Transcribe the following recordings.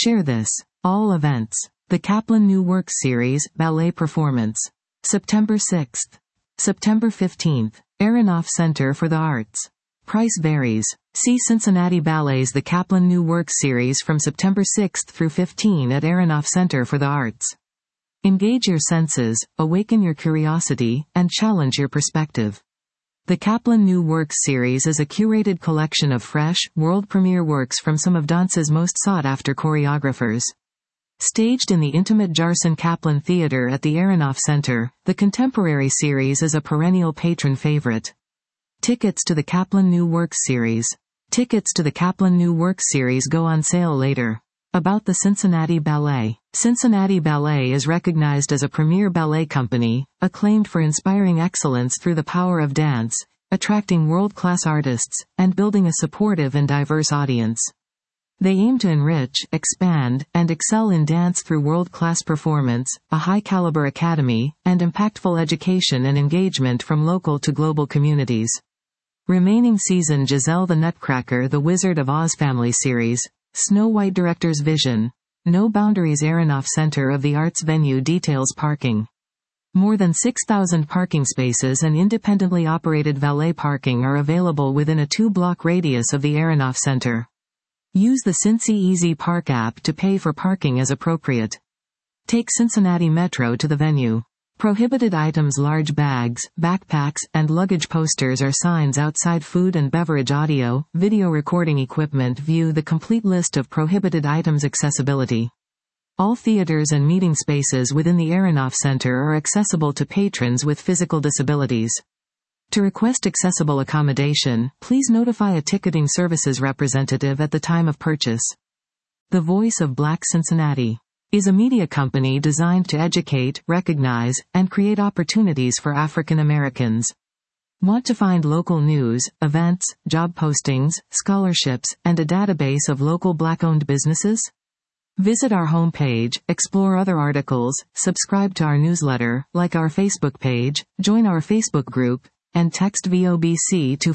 Share this. All events. The Kaplan New Works Series, Ballet Performance. September 6th. September 15th. Aronoff Center for the Arts. Price varies. See Cincinnati Ballet's The Kaplan New Works Series from September 6th through 15 at Aronoff Center for the Arts. Engage your senses, awaken your curiosity, and challenge your perspective. The Kaplan New Works Series is a curated collection of fresh, world-premiere works from some of dance's most sought-after choreographers. Staged in the intimate Jarson Kaplan Theater at the Aronoff Center, the contemporary series is a perennial patron favorite. Tickets to the Kaplan New Works Series. Tickets to the Kaplan New Works Series go on sale later. About the Cincinnati Ballet. Cincinnati Ballet is recognized as a premier ballet company, acclaimed for inspiring excellence through the power of dance, attracting world-class artists, and building a supportive and diverse audience. They aim to enrich, expand, and excel in dance through world-class performance, a high-caliber academy, and impactful education and engagement from local to global communities. Remaining season Giselle the Nutcracker The Wizard of Oz Family Series. Snow White Director's Vision. No Boundaries Aronoff Center of the Arts venue details parking. More than 6,000 parking spaces and independently operated valet parking are available within a 2-block radius of the Aronoff Center. Use the Cincy Easy Park app to pay for parking as appropriate. Take Cincinnati Metro to the venue. Prohibited items Large bags, backpacks, and luggage posters are signs outside food and beverage audio, video recording equipment View the complete list of prohibited items Accessibility. All theaters and meeting spaces within the Aronoff Center are accessible to patrons with physical disabilities. To request accessible accommodation, please notify a ticketing services representative at the time of purchase. The Voice of Black Cincinnati is a media company designed to educate, recognize, and create opportunities for African Americans. Want to find local news, events, job postings, scholarships, and a database of local Black-owned businesses? Visit our homepage, explore other articles, subscribe to our newsletter, like our Facebook page, join our Facebook group, and text VOBC to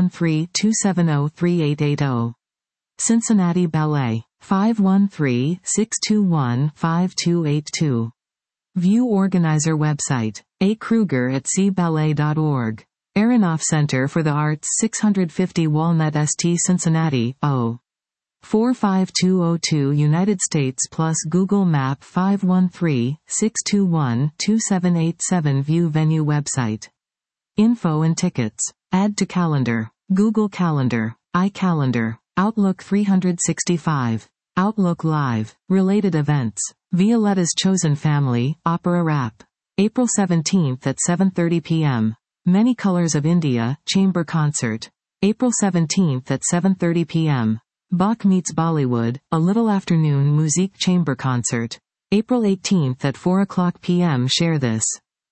513-270-3880. Cincinnati Ballet. 513-621-5282. View organizer website. A. Kruger at cballet.org. Aronoff Center for the Arts 650 Walnut St. Cincinnati, O. 45202 United States plus Google Map 513-621-2787 View venue website. Info and tickets. Add to calendar. Google Calendar. iCalendar. Outlook 365. Outlook Live. Related events. Violetta's Chosen Family, Opera Rap. April 17th at 7:30 p.m. Many Colors of India, Chamber Concert. April 17th at 7:30 p.m. Bach Meets Bollywood, A Little Afternoon Musique Chamber Concert. April 18th at 4 o'clock p.m. Share this.